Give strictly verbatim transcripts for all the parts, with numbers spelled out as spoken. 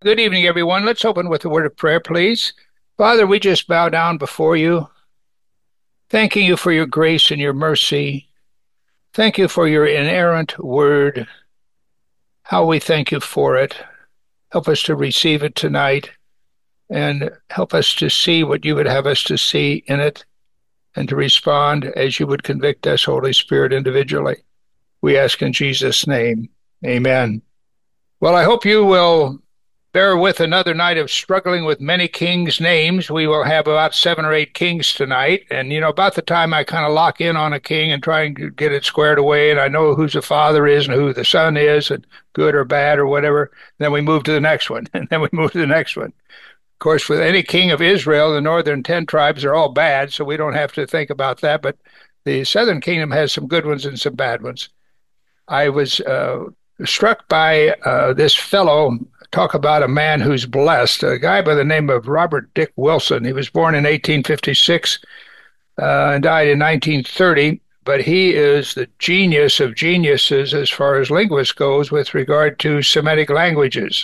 Good evening, everyone. Let's open with a word of prayer, please. Father, we just bow down before you, thanking you for your grace and your mercy. Thank you for your inerrant word. How we thank you for it. Help us to receive it tonight and help us to see what you would have us to see in it and to respond as you would convict us, Holy Spirit, individually. We ask in Jesus' name. Amen. Well, I hope you will bear with another night of struggling with many kings' names. We will have about seven or eight kings tonight. And, you know, about the time I kind of lock in on a king and try and get it squared away, and I know who the father is and who the son is, and good or bad or whatever, then we move to the next one, and then we move to the next one. Of course, with any king of Israel, the northern ten tribes are all bad, so we don't have to think about that. But the southern kingdom has some good ones and some bad ones. I was uh, struck by uh, this fellow. Talk about a man who's blessed, a guy by the name of Robert Dick Wilson. He was born in eighteen fifty-six uh, and died in nineteen thirty, but he is the genius of geniuses as far as linguist goes with regard to Semitic languages.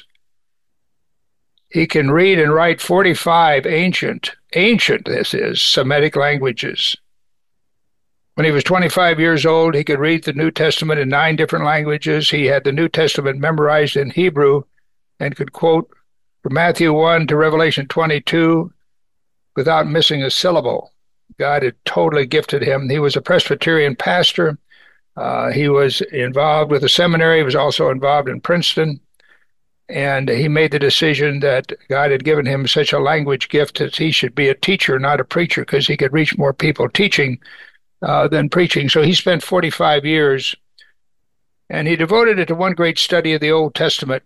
He can read and write forty-five ancient, ancient, this is, Semitic languages. When he was twenty-five years old, he could read the New Testament in nine different languages. He had the New Testament memorized in Hebrew and could quote from Matthew one to Revelation twenty-two without missing a syllable. God had totally gifted him. He was a Presbyterian pastor. Uh, he was involved with the seminary. He was also involved in Princeton. And he made the decision that God had given him such a language gift that he should be a teacher, not a preacher, because he could reach more people teaching uh, than preaching. So he spent forty-five years, and he devoted it to one great study of the Old Testament.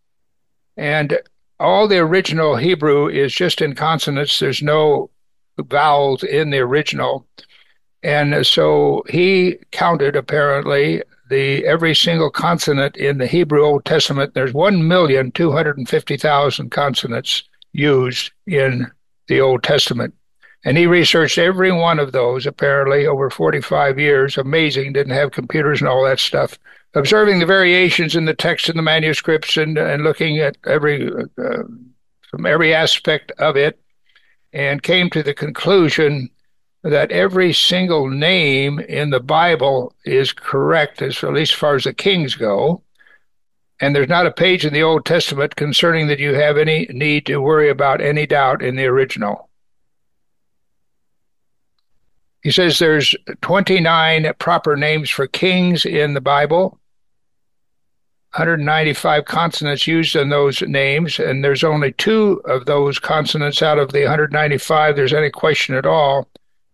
And all the original Hebrew is just in consonants. There's no vowels in the original. And so he counted, apparently, the every single consonant in the Hebrew Old Testament. There's one million two hundred fifty thousand consonants used in the Old Testament. And he researched every one of those, apparently, over forty-five years. Amazing. Didn't have computers and all that stuff. Observing the variations in the text and the manuscripts and, and looking at every uh, from every aspect of it, and came to the conclusion that every single name in the Bible is correct, as at least as far as the kings go. And there's not a page in the Old Testament concerning that you have any need to worry about any doubt in the original. He says there's twenty-nine proper names for kings in the Bible, one hundred ninety-five consonants used in those names, and there's only two of those consonants out of the one hundred ninety-five there's any question at all.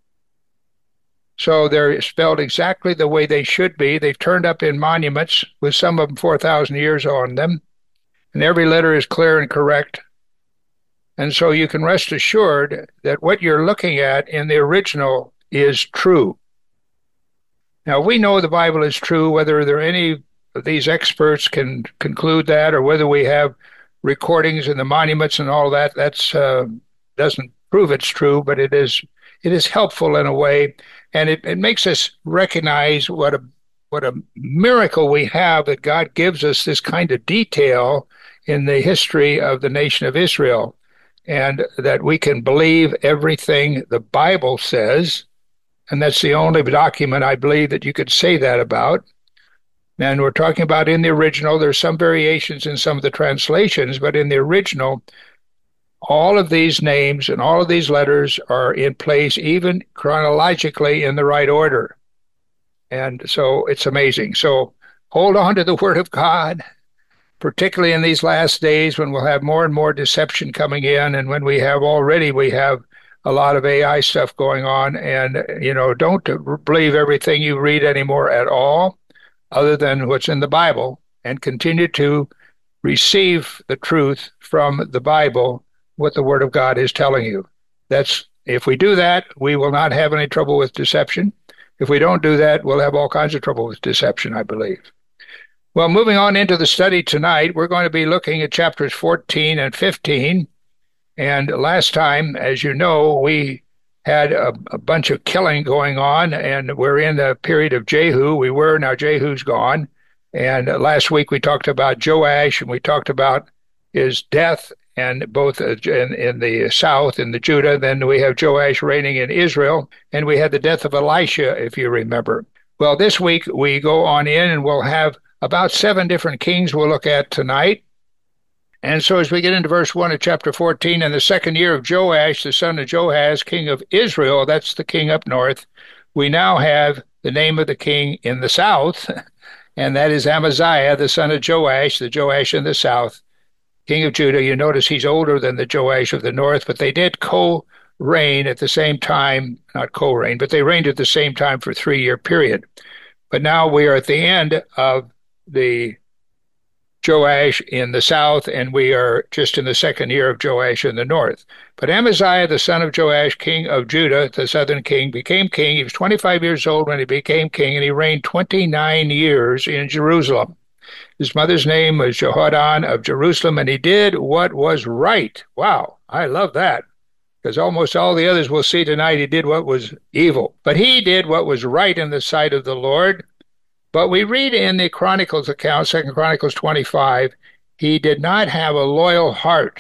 So they're spelled exactly the way they should be. They've turned up in monuments with some of them four thousand years on them, and every letter is clear and correct. And so you can rest assured that what you're looking at in the original is true. Now, we know the Bible is true, whether there are any of these experts can conclude that, or whether we have recordings in the monuments and all that. That's uh, doesn't prove it's true, but it is it is helpful in a way, and it, it makes us recognize what a what a miracle we have that God gives us this kind of detail in the history of the nation of Israel, and that we can believe everything the Bible says, and that's the only document I believe that you could say that about. And we're talking about in the original. There's some variations in some of the translations, but in the original, all of these names and all of these letters are in place, even chronologically in the right order. And so it's amazing. So hold on to the Word of God, particularly in these last days when we'll have more and more deception coming in, and when we have already, we have a lot of A I stuff going on. And, you know, don't believe everything you read anymore at all, other than what's in the Bible, and continue to receive the truth from the Bible, what the Word of God is telling you. That's if we do that, we will not have any trouble with deception. If we don't do that, we'll have all kinds of trouble with deception, I believe. Well, moving on into the study tonight, we're going to be looking at chapters fourteen and fifteen. And last time, as you know, we had a, a bunch of killing going on, and we're in the period of Jehu. We were, now Jehu's gone. And last week we talked about Joash, and we talked about is death, and both in, in the south, in the Judah. Then we have Joash reigning in Israel, and we had the death of Elisha, if you remember. Well, this week we go on in, and we'll have about seven different kings we'll look at tonight. And so as we get into verse one of chapter fourteen, in the second year of Joash, the son of Joahaz, king of Israel, that's the king up north, we now have the name of the king in the south, and that is Amaziah, the son of Joash, the Joash in the south, king of Judah. You notice he's older than the Joash of the north, but they did co-reign at the same time, not co-reign, but they reigned at the same time for a three-year period. But now we are at the end of the Joash in the south, and we are just in the second year of Joash in the north. But Amaziah, the son of Joash, king of Judah, the southern king, became king. He was twenty-five years old when he became king, and he reigned twenty-nine years in Jerusalem. His mother's name was Jehoaddan of Jerusalem, and he did what was right. Wow, I love that, because almost all the others we'll see tonight, he did what was evil. But he did what was right in the sight of the Lord. But we read in the Chronicles account, Second Chronicles twenty-five, he did not have a loyal heart.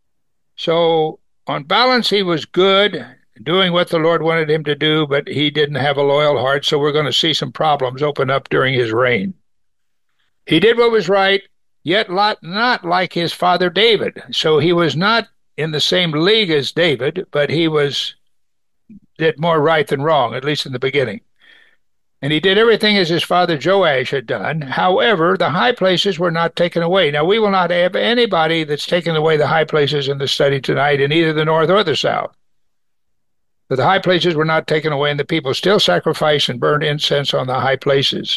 So on balance, he was good, doing what the Lord wanted him to do, but he didn't have a loyal heart, so we're going to see some problems open up during his reign. He did what was right, yet not like his father David. So he was not in the same league as David, but he was did more right than wrong, at least in the beginning. And he did everything as his father Joash had done. However, the high places were not taken away. Now, we will not have anybody that's taken away the high places in the study tonight in either the north or the south. But the high places were not taken away, and the people still sacrificed and burned incense on the high places.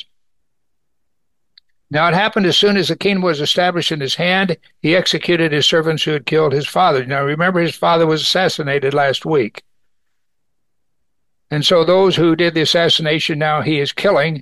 Now, it happened as soon as the kingdom was established in his hand, he executed his servants who had killed his father. Now, remember, his father was assassinated last week. And so those who did the assassination now he is killing.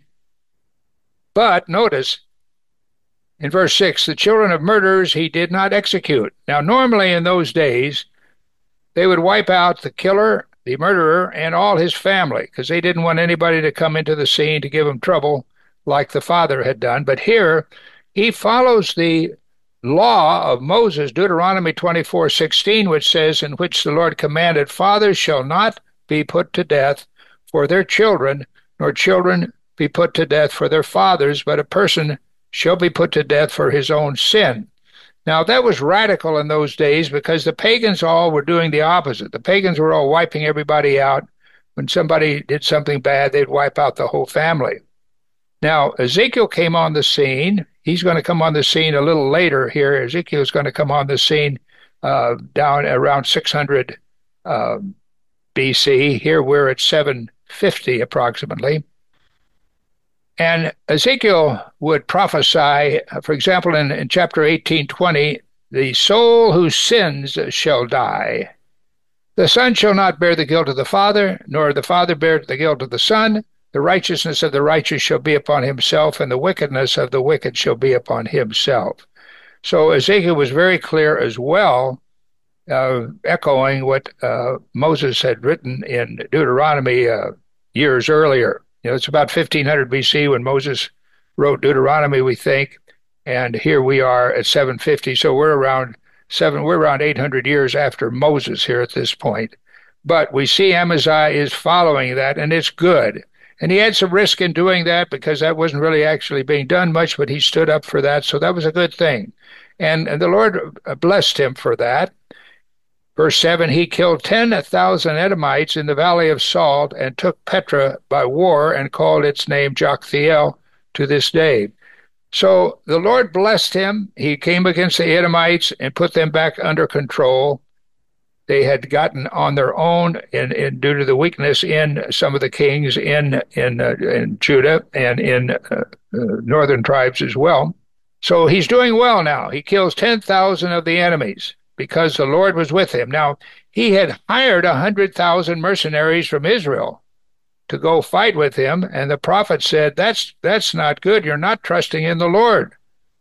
But notice in verse six, the children of murderers he did not execute. Now normally in those days, they would wipe out the killer, the murderer, and all his family, because they didn't want anybody to come into the scene to give him trouble like the father had done. But here he follows the law of Moses, Deuteronomy twenty-four sixteen, which says, in which the Lord commanded, fathers shall not be put to death for their children, nor children be put to death for their fathers, but a person shall be put to death for his own sin. Now, that was radical in those days because the pagans all were doing the opposite. The pagans were all wiping everybody out. When somebody did something bad, they'd wipe out the whole family. Now, Ezekiel came on the scene. He's going to come on the scene a little later here. Ezekiel is going to come on the scene uh, down around six hundred uh, B C. Here we're at seven fifty approximately. And Ezekiel would prophesy, for example, in, in chapter eighteen twenty, the soul who sins shall die. The son shall not bear the guilt of the father, nor the father bear the guilt of the son. The righteousness of the righteous shall be upon himself, and the wickedness of the wicked shall be upon himself. So Ezekiel was very clear as well, Uh, echoing what uh, Moses had written in Deuteronomy uh, years earlier. You know, it's about fifteen hundred B C when Moses wrote Deuteronomy, we think, and here we are at seven fifty. So we're around seven. We're around eight hundred years after Moses here at this point. But we see Amaziah is following that, and it's good. And he had some risk in doing that because that wasn't really actually being done much, but he stood up for that, so that was a good thing. And, and the Lord blessed him for that. Verse seven, he killed ten thousand Edomites in the valley of Salt and took Petra by war and called its name Joktheel to this day. So the Lord blessed him. He came against the Edomites and put them back under control. They had gotten on their own in, in due to the weakness in some of the kings in in, uh, in Judah and in uh, uh, northern tribes as well. So he's doing well now. He kills ten thousand of the enemies because the Lord was with him. Now, he had hired one hundred thousand mercenaries from Israel to go fight with him, and the prophet said, that's that's not good. You're not trusting in the Lord.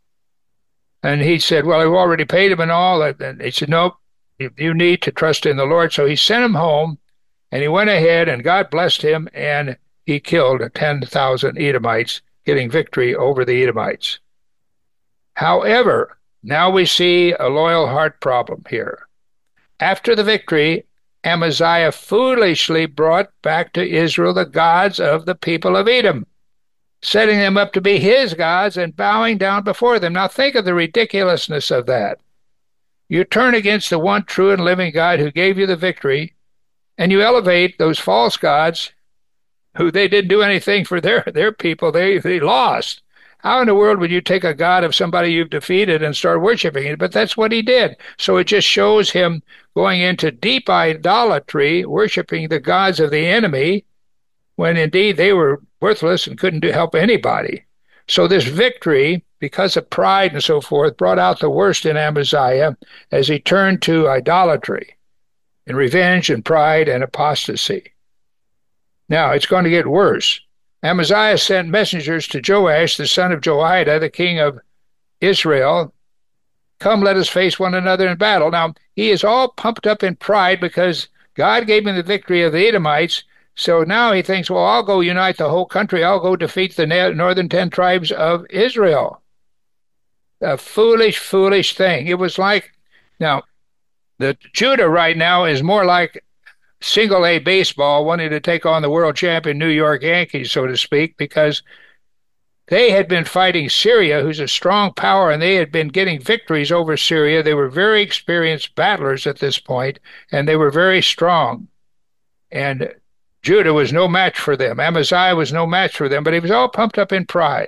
And he said, well, I've already paid him and all. And he said, nope, you need to trust in the Lord. So he sent him home, and he went ahead, and God blessed him, and he killed ten thousand Edomites, getting victory over the Edomites. However, Now we see a loyal heart problem here. After the victory, Amaziah foolishly brought back to Israel the gods of the people of Edom, setting them up to be his gods and bowing down before them. Now think of the ridiculousness of that. You turn against the one true and living God who gave you the victory, and you elevate those false gods who they didn't do anything for their, their people. They, they lost. How in the world would you take a god of somebody you've defeated and start worshiping it? But that's what he did. So it just shows him going into deep idolatry, worshiping the gods of the enemy, when indeed they were worthless and couldn't do, help anybody. So this victory, because of pride and so forth, brought out the worst in Amaziah as he turned to idolatry and revenge and pride and apostasy. Now, it's going to get worse. Amaziah sent messengers to Joash, the son of Jehoiada, the king of Israel. Come, let us face one another in battle. Now, he is all pumped up in pride because God gave him the victory of the Edomites. So now he thinks, well, I'll go unite the whole country. I'll go defeat the northern ten tribes of Israel. A foolish, foolish thing. It was like, now, the Judah right now is more like single A baseball wanting to take on the world champion New York Yankees, so to speak, because they had been fighting Syria, who's a strong power, and they had been getting victories over Syria. They were very experienced battlers at this point, and they were very strong. And Judah was no match for them. Amaziah was no match for them, but he was all pumped up in pride.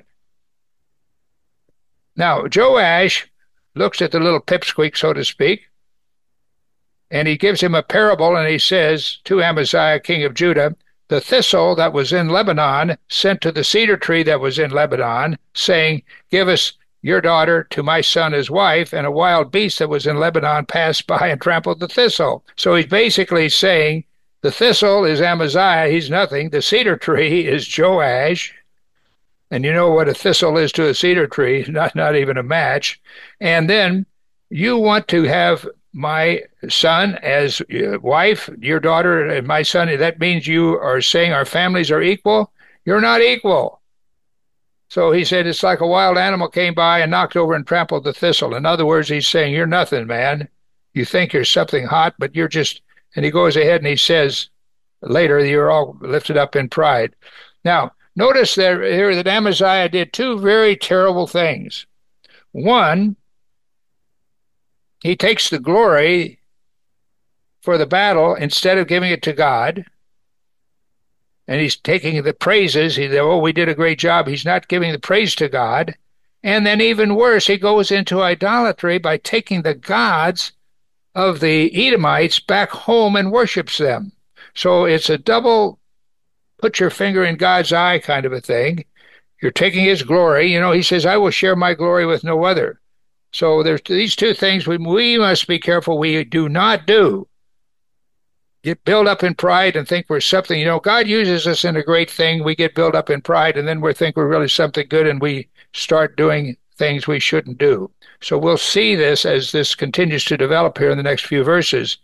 Now, Joash looks at the little pipsqueak, so to speak, and he gives him a parable, and he says to Amaziah, king of Judah, the thistle that was in Lebanon sent to the cedar tree that was in Lebanon, saying, give us your daughter to my son as wife, and a wild beast that was in Lebanon passed by and trampled the thistle. So he's basically saying the thistle is Amaziah, he's nothing. The cedar tree is Joash. And you know what a thistle is to a cedar tree, not, not even a match. And then you want to have my son as wife, your daughter and my son. That means you are saying our families are equal. You're not equal. So he said, it's like a wild animal came by and knocked over and trampled the thistle. In other words, he's saying, you're nothing, man. You think you're something hot, but you're just, and he goes ahead and he says later, you're all lifted up in pride. Now, notice that here that Amaziah did two very terrible things. One, he takes the glory for the battle instead of giving it to God. And he's taking the praises. He, oh, we did a great job. He's not giving the praise to God. And then even worse, he goes into idolatry by taking the gods of the Edomites back home and worships them. So it's a double put your finger in God's eye kind of a thing. You're taking his glory. You know, he says, I will share my glory with no other. So there's these two things we, we must be careful we do not do. Get built up in pride and think we're something. You know, God uses us in a great thing. We get built up in pride, and then we think we're really something good, and we start doing things we shouldn't do. So we'll see this as this continues to develop here in the next few verses.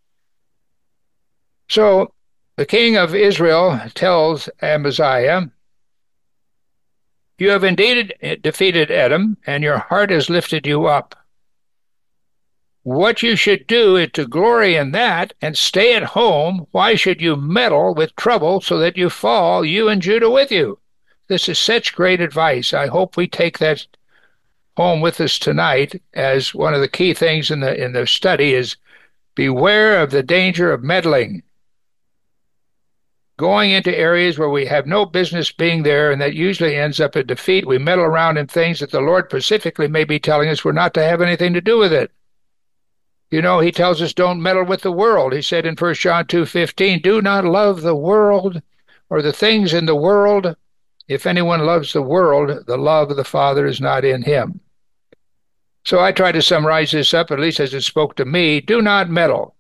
So the king of Israel tells Amaziah, you have indeed defeated Edom, and your heart has lifted you up. What you should do is to glory in that and stay at home. Why should you meddle with trouble so that you fall, you and Judah with you? This is such great advice. I hope we take that home with us tonight as one of the key things in the in the study is beware of the danger of meddling. Going into areas where we have no business being there, and that usually ends up in defeat. We meddle around in things that the Lord specifically may be telling us we're not to have anything to do with it. You know, he tells us don't meddle with the world. He said in First John two fifteen, do not love the world or the things in the world. If anyone loves the world, the love of the Father is not in him. So I try to summarize this up, at least as it spoke to me. Do not meddle.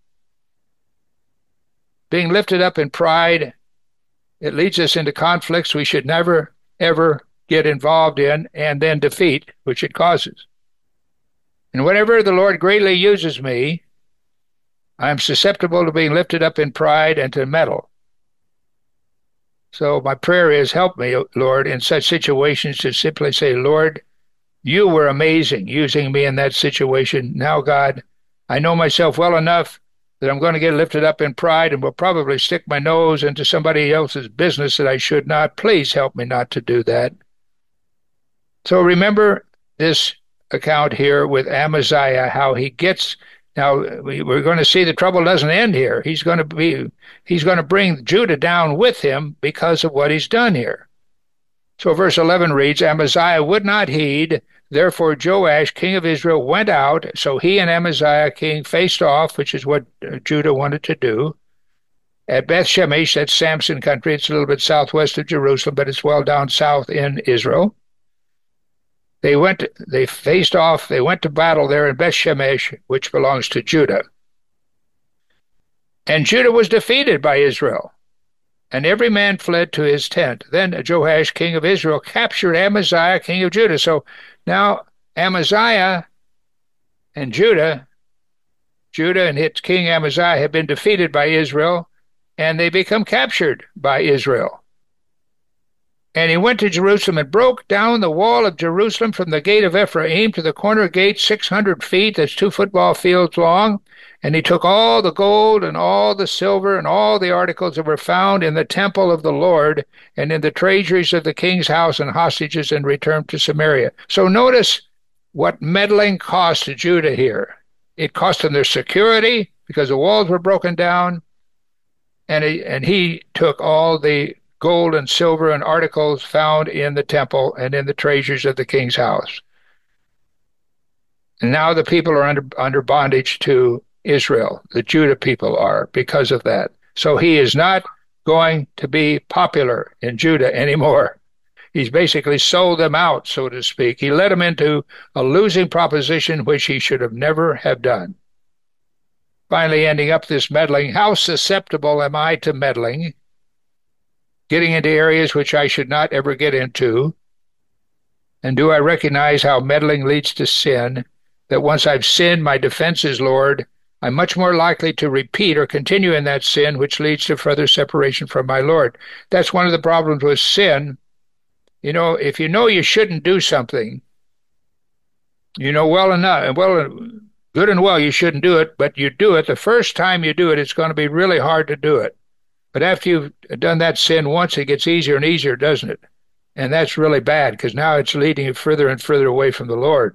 Being lifted up in pride, it leads us into conflicts we should never, ever get involved in, and then defeat, which it causes. And whenever the Lord greatly uses me, I am susceptible to being lifted up in pride and to meddle. So my prayer is, help me, Lord, in such situations to simply say, Lord, You were amazing using me in that situation. Now, God, I know myself well enough that I'm going to get lifted up in pride and will probably stick my nose into somebody else's business that I should not. Please help me not to do that. So remember this account here with Amaziah, how he gets. Now we're going to see the trouble doesn't end here. He's going to be, he's going to bring Judah down with him because of what he's done here. So verse eleven reads, Amaziah would not heed. Therefore Joash, king of Israel, went out. So he and Amaziah, king, faced off, which is what Judah wanted to do, at Beth Shemesh, that's Samson country. It's a little bit southwest of Jerusalem, but it's well down south in Israel. They went, they faced off, they went to battle there in Beth Shemesh, which belongs to Judah. And Judah was defeated by Israel, and every man fled to his tent. Then Joash, king of Israel, captured Amaziah, king of Judah. So now Amaziah and Judah, Judah and its king Amaziah have been defeated by Israel, and they become captured by Israel. And he went to Jerusalem and broke down the wall of Jerusalem from the gate of Ephraim to the corner gate, six hundred feet, that's two football fields long. And he took all the gold and all the silver and all the articles that were found in the temple of the Lord and in the treasuries of the king's house and hostages, and returned to Samaria. So notice what meddling cost to Judah here. It cost them their security because the walls were broken down, and he, and he took all the gold and silver and articles found in the temple and in the treasures of the king's house. And now the people are under, under bondage to Israel. The Judah people are, because of that. So he is not going to be popular in Judah anymore. He's basically sold them out, so to speak. He led them into a losing proposition, which he should have never have done. Finally, ending up this meddling. How susceptible am I to meddling? Getting into areas which I should not ever get into? And do I recognize how meddling leads to sin? That once I've sinned, my defense is, Lord, I'm much more likely to repeat or continue in that sin, which leads to further separation from my Lord. That's one of the problems with sin. You know, if you know you shouldn't do something, you know well enough, well, good and well you shouldn't do it, but you do it. The first time you do it, it's going to be really hard to do it. But after you've done that sin once, it gets easier and easier, doesn't it? And that's really bad, because now it's leading you further and further away from the Lord.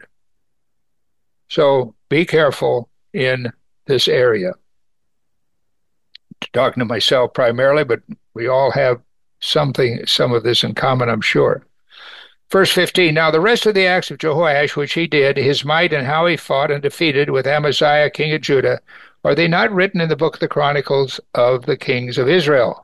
So be careful in this area. Talking to myself primarily, but we all have something, some of this in common, I'm sure. Verse fifteen, now the rest of the acts of Jehoash, which he did, his might and how he fought and defeated with Amaziah, king of Judah, are they not written in the book of the Chronicles of the kings of Israel?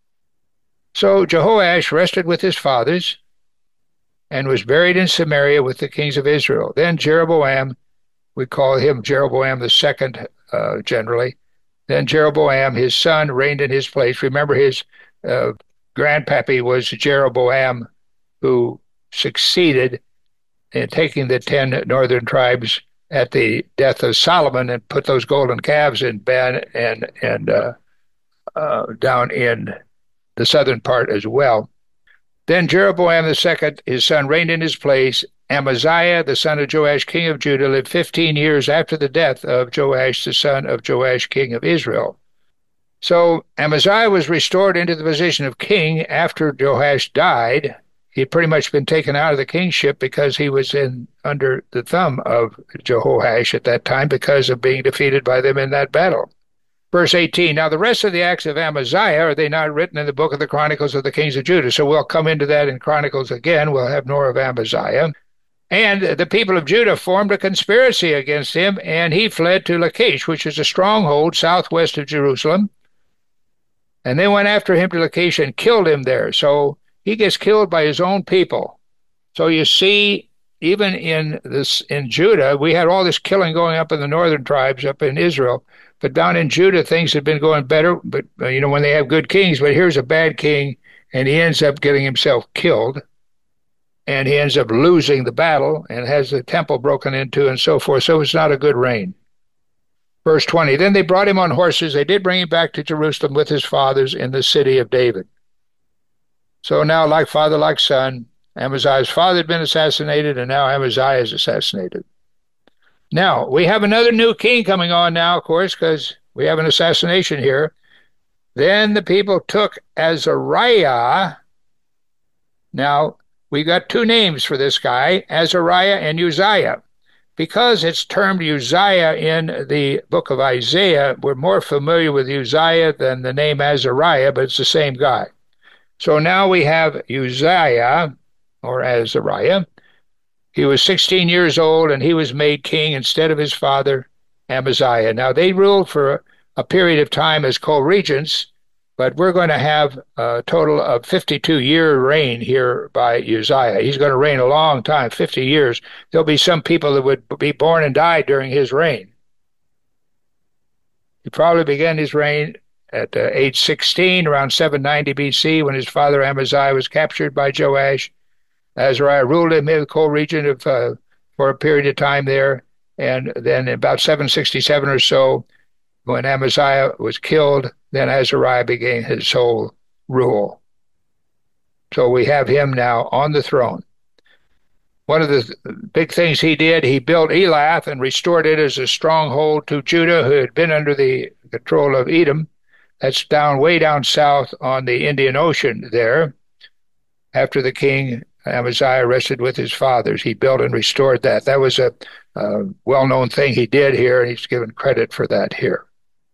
So Jehoash rested with his fathers and was buried in Samaria with the kings of Israel. Then Jeroboam, we call him Jeroboam the second uh, generally. Then Jeroboam, his son, reigned in his place. Remember, his uh, grandpappy was Jeroboam, who succeeded in taking the ten northern tribes at the death of Solomon and put those golden calves in Ben and and uh, uh, down in the southern part as well. Then Jeroboam the second, his son, reigned in his place. Amaziah, the son of Joash, king of Judah, lived fifteen years after the death of Joash, the son of Joash, king of Israel. So Amaziah was restored into the position of king after Joash died. He had pretty much been taken out of the kingship because he was in under the thumb of Jehoash at that time because of being defeated by them in that battle. Verse eighteen, now the rest of the acts of Amaziah, are they not written in the book of the Chronicles of the kings of Judah? So we'll come into that in Chronicles again. We'll have more of Amaziah. And the people of Judah formed a conspiracy against him, and he fled to Lachish, which is a stronghold southwest of Jerusalem. And they went after him to Lachish and killed him there. So he gets killed by his own people. So you see, even in this in Judah, we had all this killing going up in the northern tribes up in Israel. But down in Judah, things have been going better. But, you know, when they have good kings, but here's a bad king, and he ends up getting himself killed. And he ends up losing the battle and has the temple broken into and so forth. So it's not a good reign. Verse twenty, then they brought him on horses. They did bring him back to Jerusalem with his fathers in the city of David. So now, like father, like son, Amaziah's father had been assassinated, and now Amaziah is assassinated. Now, we have another new king coming on now, of course, because we have an assassination here. Then the people took Azariah. Now, we got two names for this guy, Azariah and Uzziah. Because it's termed Uzziah in the book of Isaiah, we're more familiar with Uzziah than the name Azariah, but it's the same guy. So now we have Uzziah, or Azariah. He was sixteen years old, and he was made king instead of his father, Amaziah. Now, they ruled for a period of time as co-regents, but we're going to have a total of fifty-two-year reign here by Uzziah. He's going to reign a long time, fifty years. There'll be some people that would be born and die during his reign. He probably began his reign at uh, age sixteen, around seven ninety B C, when his father Amaziah was captured by Joash. Azariah ruled him in the co-regent of, uh, for a period of time there, and then in about seven sixty-seven or so, when Amaziah was killed, then Azariah began his sole rule. So we have him now on the throne. One of the big things he did, he built Elath and restored it as a stronghold to Judah, who had been under the control of Edom. That's down way down south on the Indian Ocean there. After the king Amaziah rested with his fathers, he built and restored that. That was a, a well-known thing he did here, and he's given credit for that here.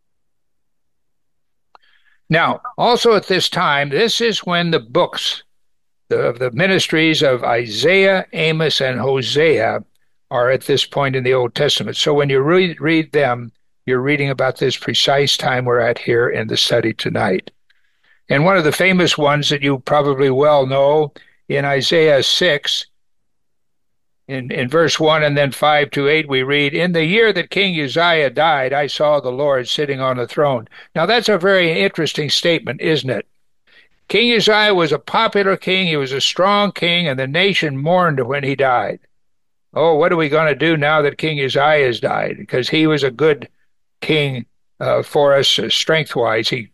Now, also at this time, this is when the books of the ministries of Isaiah, Amos, and Hosea are at this point in the Old Testament. So when you read, read them, you're reading about this precise time we're at here in the study tonight. And one of the famous ones that you probably well know, in Isaiah six, in, in verse one and then five to eight, we read, "In the year that King Uzziah died, I saw the Lord sitting on the throne." Now, that's a very interesting statement, isn't it? King Uzziah was a popular king. He was a strong king, and the nation mourned when he died. Oh, what are we going to do now that King Uzziah has died? Because he was a good king uh, for us, uh, strength-wise. He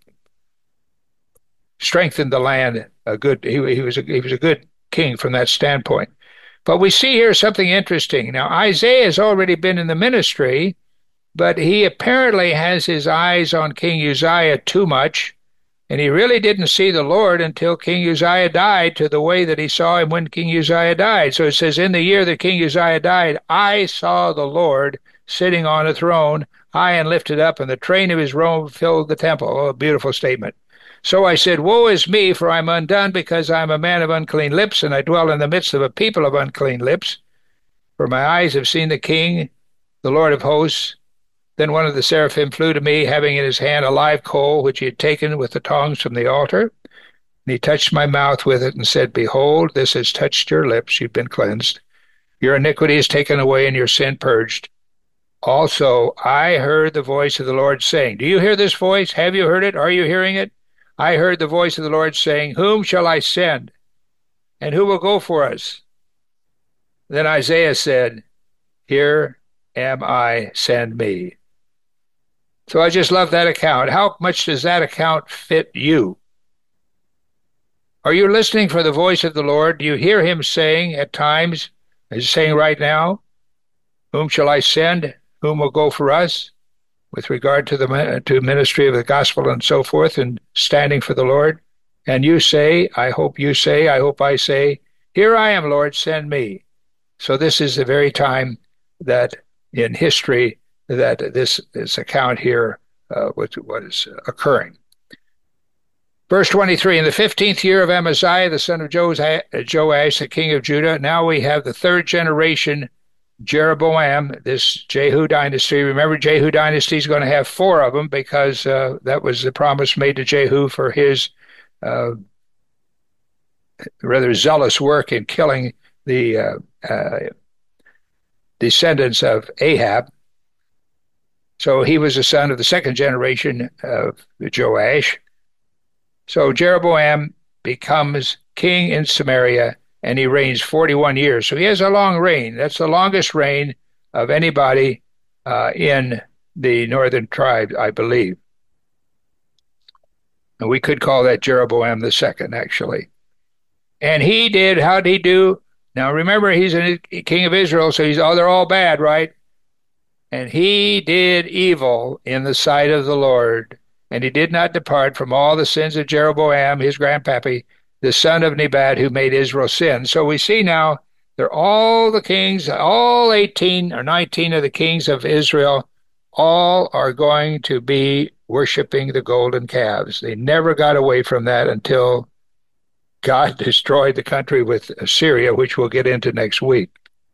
strengthened the land. A good. He, he was a, he was a good king from that standpoint. But we see here something interesting. Now, Isaiah has already been in the ministry, but he apparently has his eyes on King Uzziah too much, and he really didn't see the Lord until King Uzziah died, to the way that he saw him when King Uzziah died. So it says, "In the year that King Uzziah died, I saw the Lord sitting on a throne, high and lifted up, and the train of his robe filled the temple." Oh, a beautiful statement. "So I said, Woe is me, for I'm undone, because I'm a man of unclean lips, and I dwell in the midst of a people of unclean lips. For my eyes have seen the King, the Lord of hosts." Then one of the seraphim flew to me, having in his hand a live coal, which he had taken with the tongs from the altar. And he touched my mouth with it and said, "Behold, this has touched your lips. You've been cleansed. Your iniquity is taken away and your sin purged." Also, I heard the voice of the Lord saying, do you hear this voice? Have you heard it? Are you hearing it? I heard the voice of the Lord saying, "Whom shall I send? And who will go for us?" Then Isaiah said, "Here am I, send me." So I just love that account. How much does that account fit you? Are you listening for the voice of the Lord? Do you hear him saying at times, as he's saying right now, "Whom shall I send? Whom will go for us?" With regard to the to ministry of the gospel and so forth, and standing for the Lord. And you say, I hope you say, I hope I say, "Here I am, Lord, send me." So this is the very time that in history that this, this account here, uh, what, what is occurring. Verse twenty-three, "In the fifteenth year of Amaziah, the son of Joash, the king of Judah." Now we have the third generation, Jeroboam, this Jehu dynasty. Remember, Jehu dynasty is going to have four of them, because uh, that was the promise made to Jehu for his uh, rather zealous work in killing the uh, uh, descendants of Ahab. So he was the son of the second generation of Joash. So Jeroboam becomes king in Samaria, and he reigns forty-one years. So he has a long reign. That's the longest reign of anybody uh, in the northern tribe, I believe. And we could call that Jeroboam the second, actually. And he did, how did he do? Now remember, he's a king of Israel, so he's, oh, they're all bad, right? And he did evil in the sight of the Lord, and he did not depart from all the sins of Jeroboam, his grandpappy, the son of Nebat, who made Israel sin. So we see now they're all the kings, all eighteen or nineteen of the kings of Israel, all are going to be worshiping the golden calves. They never got away from that until God destroyed the country with Assyria, which we'll get into next week.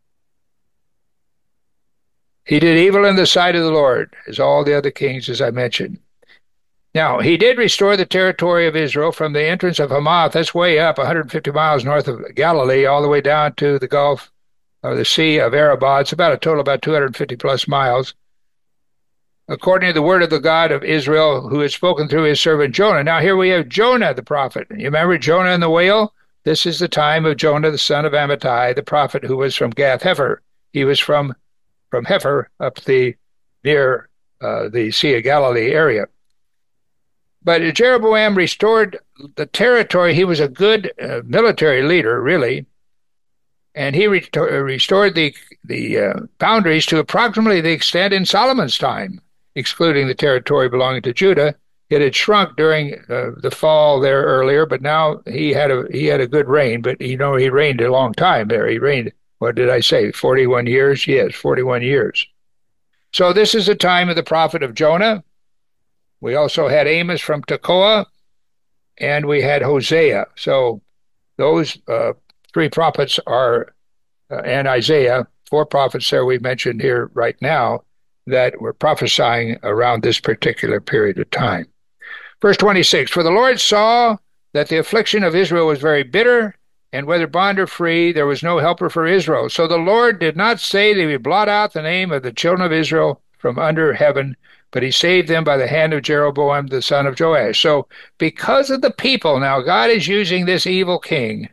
He did evil in the sight of the Lord, as all the other kings, as I mentioned. Now, he did restore the territory of Israel from the entrance of Hamath, that's way up, one hundred fifty miles north of Galilee, all the way down to the Gulf or the Sea of Arabah. It's about a total about two hundred fifty plus miles, according to the word of the God of Israel, who had spoken through his servant Jonah. Now, here we have Jonah the prophet. You remember Jonah and the whale? This is the time of Jonah, the son of Amittai, the prophet who was from Gath-Hepher. He was from from Hepher up the near uh, the Sea of Galilee area. But Jeroboam restored the territory. He was a good uh, military leader, really, and he re- restored the the uh, boundaries to approximately the extent in Solomon's time, excluding the territory belonging to Judah. It had shrunk during uh, the fall there earlier, but now he had a he had a good reign. But you know, he reigned a long time there. He reigned, what did I say, forty-one years? Yes, forty-one years. So this is the time of the prophet of Jonah. We also had Amos from Tekoa, and we had Hosea. So those uh, three prophets are, uh, and Isaiah, four prophets there we mentioned here right now that were prophesying around this particular period of time. Verse twenty-six, for the Lord saw that the affliction of Israel was very bitter, and whether bond or free, there was no helper for Israel. So the Lord did not say that he would blot out the name of the children of Israel from under heaven, but he saved them by the hand of Jeroboam, the son of Joash. So because of the people, now God is using this evil king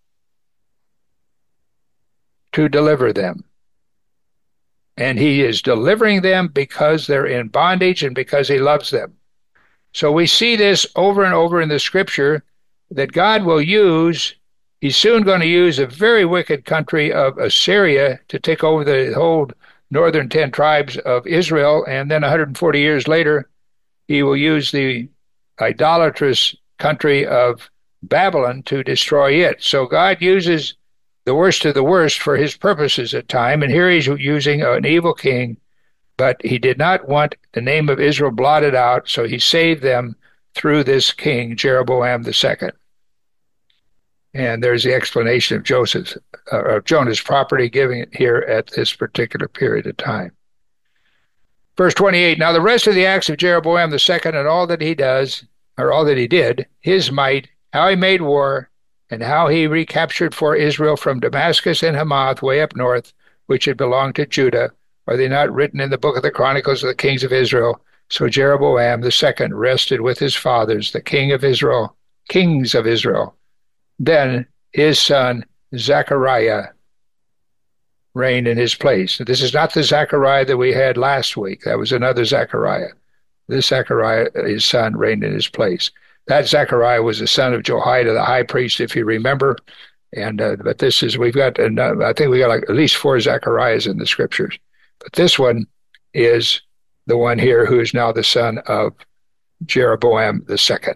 to deliver them. And he is delivering them because they're in bondage and because he loves them. So we see this over and over in the scripture that God will use. He's soon going to use a very wicked country of Assyria to take over the whole northern ten tribes of Israel, and then one hundred forty years later, he will use the idolatrous country of Babylon to destroy it. So God uses the worst of the worst for his purposes at time, and here he's using an evil king, but he did not want the name of Israel blotted out, so he saved them through this king, Jeroboam the second. And there's the explanation of Joseph's, uh, of Jonah's property giving it here at this particular period of time. Verse twenty-eight, now the rest of the acts of Jeroboam the second and all that he does, or all that he did, his might, how he made war, and how he recaptured for Israel from Damascus and Hamath way up north, which had belonged to Judah, are they not written in the book of the Chronicles of the kings of Israel? So Jeroboam the second rested with his fathers, the king of Israel, kings of Israel. Then his son Zechariah reigned in his place. This is not the Zechariah that we had last week. That was another Zechariah. This Zechariah, his son, reigned in his place. That Zechariah was the son of Jehoiada, the high priest, if you remember. And uh, but this is, we've got, uh, I think we got like at least four Zechariahs in the scriptures. But this one is the one here who is now the son of Jeroboam the second.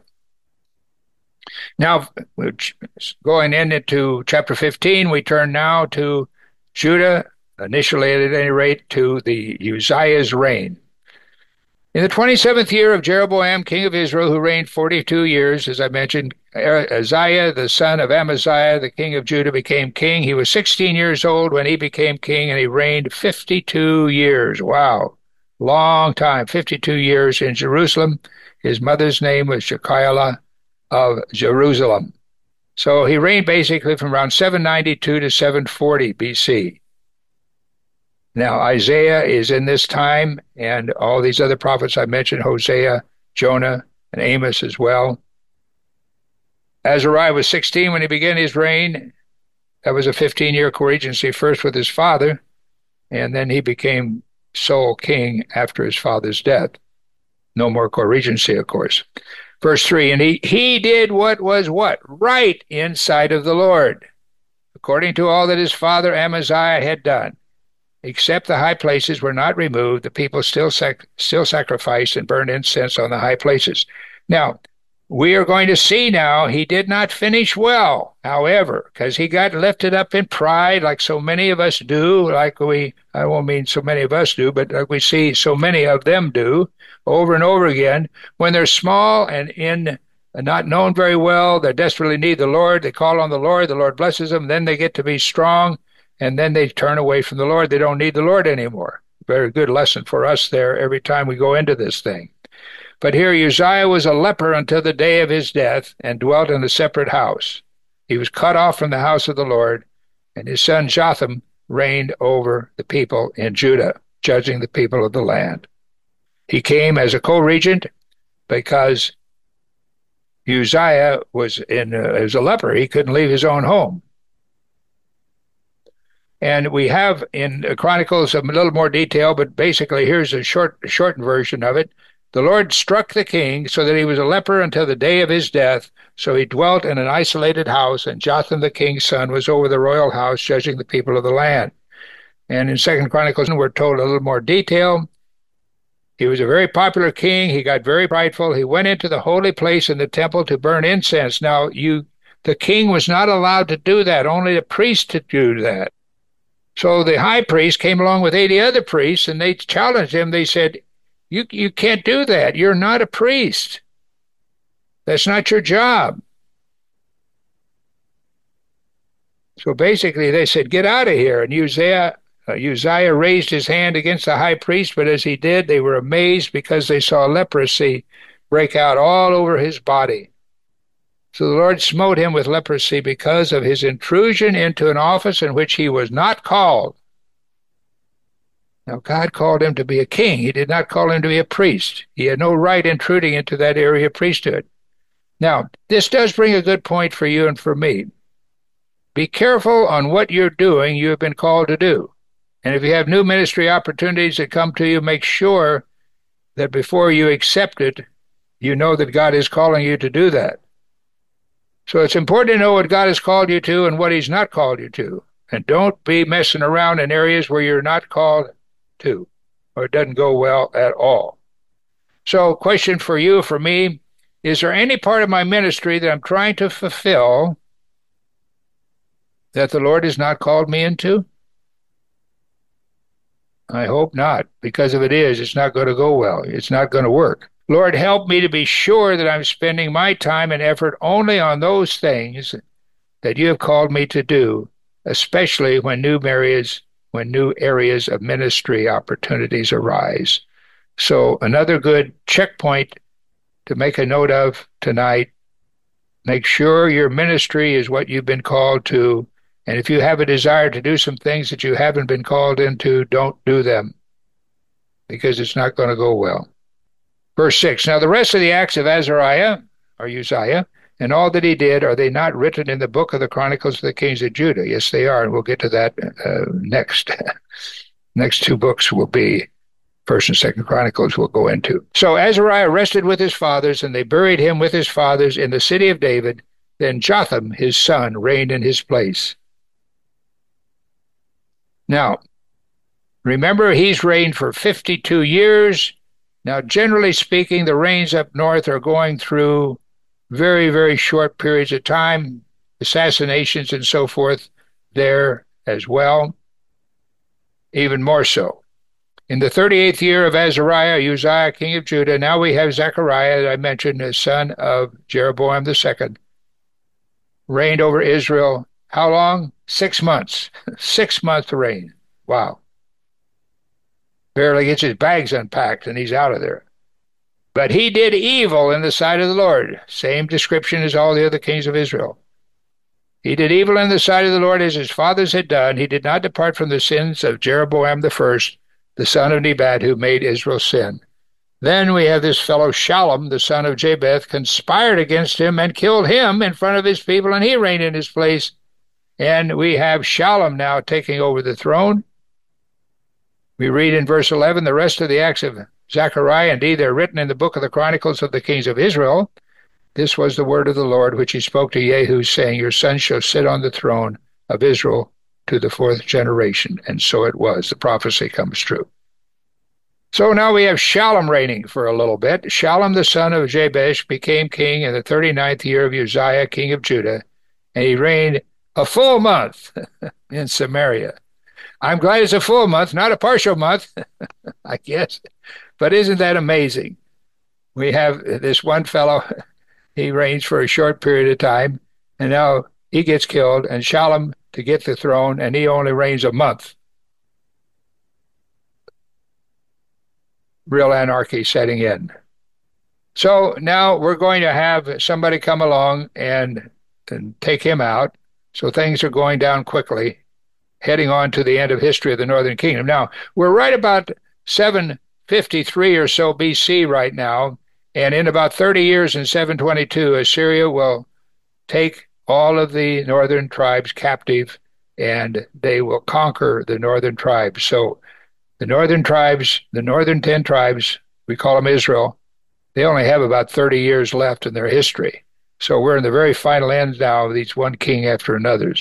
Now, going into chapter fifteen, we turn now to Judah, initially at any rate to the Uzziah's reign. In the twenty-seventh year of Jeroboam, king of Israel, who reigned forty-two years, as I mentioned, Uzziah, the son of Amaziah, the king of Judah, became king. He was sixteen years old when he became king, and he reigned fifty-two years. Wow, long time, fifty-two years in Jerusalem. His mother's name was Jecoliah of Jerusalem. So he reigned basically from around seven ninety-two to seven forty B C. Now, Isaiah is in this time, and all these other prophets I mentioned, Hosea, Jonah, and Amos as well. Azariah was sixteen when he began his reign. That was a fifteen-year co-regency, first with his father, and then he became sole king after his father's death. No more co-regency, of course. Verse three, and he, he did what was what? Right in sight of the Lord, according to all that his father Amaziah had done. Except the high places were not removed, the people still sac- still sacrificed and burned incense on the high places. Now, we are going to see now he did not finish well, however, because he got lifted up in pride like so many of us do, like we, I won't mean so many of us do, but like we see so many of them do over and over again. When they're small and in and not known very well, they desperately need the Lord, they call on the Lord, the Lord blesses them, then they get to be strong, and then they turn away from the Lord. They don't need the Lord anymore. Very good lesson for us there every time we go into this thing. But here Uzziah was a leper until the day of his death and dwelt in a separate house. He was cut off from the house of the Lord, and his son Jotham reigned over the people in Judah, judging the people of the land. He came as a co-regent because Uzziah was in uh, as a leper. He couldn't leave his own home. And we have in Chronicles a little more detail, but basically here's a short, shortened version of it. The Lord struck the king so that he was a leper until the day of his death. So he dwelt in an isolated house, and Jotham the king's son was over the royal house, judging the people of the land. And in Second Chronicles, we're told a little more detail. He was a very popular king. He got very prideful. He went into the holy place in the temple to burn incense. Now, you, the king was not allowed to do that. Only the priest could do that. So the high priest came along with eighty other priests, and they challenged him. They said, you, you can't do that. You're not a priest. That's not your job. So basically they said, get out of here. And Uzziah, uh, Uzziah raised his hand against the high priest, but as he did, they were amazed because they saw leprosy break out all over his body. So the Lord smote him with leprosy because of his intrusion into an office in which he was not called. Now, God called him to be a king. He did not call him to be a priest. He had no right intruding into that area of priesthood. Now, this does bring a good point for you and for me. Be careful on what you're doing you have been called to do. And if you have new ministry opportunities that come to you, make sure that before you accept it, you know that God is calling you to do that. So it's important to know what God has called you to and what he's not called you to. And don't be messing around in areas where you're not called to, or it doesn't go well at all. So question for you, for me, is there any part of my ministry that I'm trying to fulfill that the Lord has not called me into? I hope not, because if it is, it's not going to go well. It's not going to work. Lord, help me to be sure that I'm spending my time and effort only on those things that you have called me to do, especially when new areas, when new areas of ministry opportunities arise. So another good checkpoint to make a note of tonight, make sure your ministry is what you've been called to. And if you have a desire to do some things that you haven't been called into, don't do them, because it's not going to go well. Verse six, now the rest of the acts of Azariah, or Uzziah, and all that he did, are they not written in the book of the Chronicles of the Kings of Judah? Yes, they are, and we'll get to that uh, next. Next two books will be First and Second Chronicles we'll go into. So Azariah rested with his fathers, and they buried him with his fathers in the city of David. Then Jotham, his son, reigned in his place. Now, remember, he's reigned for fifty-two years. Now, generally speaking, the reigns up north are going through very, very short periods of time, assassinations and so forth there as well, even more so. In the thirty-eighth year of Azariah, Uzziah, king of Judah, now we have Zechariah, as I mentioned, the son of Jeroboam the second, reigned over Israel. How long? Six months. Six-month reign. Wow. Barely gets his bags unpacked, and he's out of there. But he did evil in the sight of the Lord. Same description as all the other kings of Israel. He did evil in the sight of the Lord as his fathers had done. He did not depart from the sins of Jeroboam the first, the son of Nebat, who made Israel sin. Then we have this fellow Shallum, the son of Japheth, conspired against him and killed him in front of his people, and he reigned in his place. And we have Shallum now taking over the throne. We read in verse eleven, the rest of the acts of Zechariah, indeed, they're written in the book of the Chronicles of the Kings of Israel. This was the word of the Lord which he spoke to Jehu, saying, Your son shall sit on the throne of Israel to the fourth generation. And so it was. The prophecy comes true. So now we have Shallum reigning for a little bit. Shallum, the son of Jabesh, became king in the thirty-ninth year of Uzziah, king of Judah, and he reigned a full month in Samaria. I'm glad it's a full month, not a partial month, I guess. But isn't that amazing? We have this one fellow, he reigns for a short period of time, and now he gets killed, and Shallum to get the throne, and he only reigns a month. Real anarchy setting in. So now we're going to have somebody come along and, and take him out. So things are going down quickly, heading on to the end of history of the Northern Kingdom. Now, we're right about seven fifty-three or so B C right now, and in about thirty years, in seven twenty-two, Assyria will take all of the northern tribes captive, and they will conquer the northern tribes. So the northern tribes, the northern ten tribes, we call them Israel, they only have about thirty years left in their history. So we're in the very final end now of each one king after another's.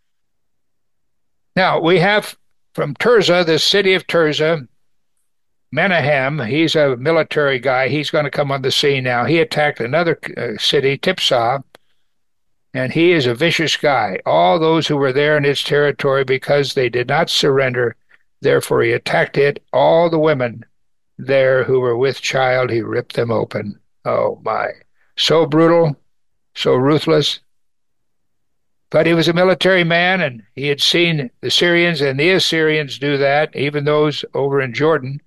Now, we have from Tirzah, the city of Tirzah, Menahem. He's a military guy. He's going to come on the scene now. He attacked another uh, city, Tipsah, and he is a vicious guy. All those who were there in its territory, because they did not surrender, therefore he attacked it. All the women there who were with child, he ripped them open. Oh, my. So brutal, so ruthless. But he was a military man, and he had seen the Syrians and the Assyrians do that, even those over in Jordan.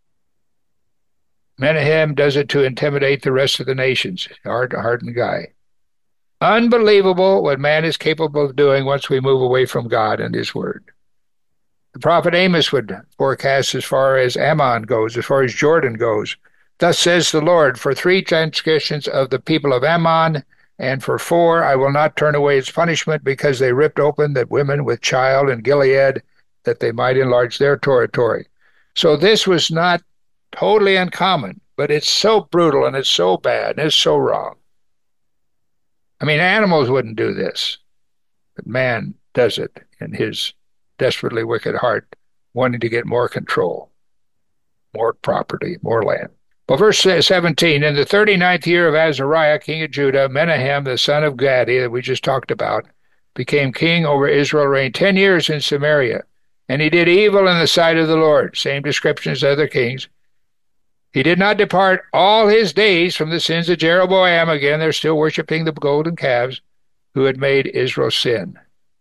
Menahem does it to intimidate the rest of the nations. Hard, hardened guy. Unbelievable what man is capable of doing once we move away from God and his word. The prophet Amos would forecast as far as Ammon goes, as far as Jordan goes. Thus says the Lord, for three transgressions of the people of Ammon, and for four I will not turn away its punishment, because they ripped open that women with child in Gilead, that they might enlarge their territory. So this was not totally uncommon, but it's so brutal and it's so bad and it's so wrong. I mean, animals wouldn't do this, but man does it in his desperately wicked heart, wanting to get more control, more property, more land. Well, verse seventeen, in the thirty-ninth year of Azariah, king of Judah, Menahem, the son of Gadi, that we just talked about, became king over Israel, reigned ten years in Samaria. And he did evil in the sight of the Lord. Same description as other kings. He did not depart all his days from the sins of Jeroboam. Again, they're still worshiping the golden calves, who had made Israel sin.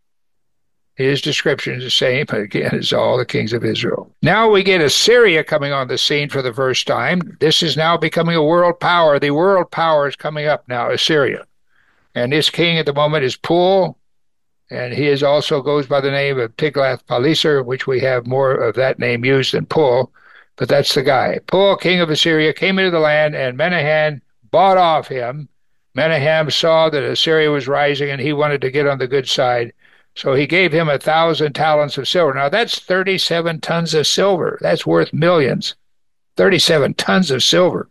His description is the same, again, as all the kings of Israel. Now we get Assyria coming on the scene for the first time. This is now becoming a world power. The world power is coming up now, Assyria. And this king at the moment is Pul, and he is also goes by the name of Tiglath-Pileser, which we have more of that name used than Pul, but that's the guy. Pul, king of Assyria, came into the land, and Menahem bought off him. Menahem saw that Assyria was rising, and he wanted to get on the good side. So he gave him a thousand talents of silver. Now that's thirty-seven tons of silver. That's worth millions. thirty-seven tons of silver.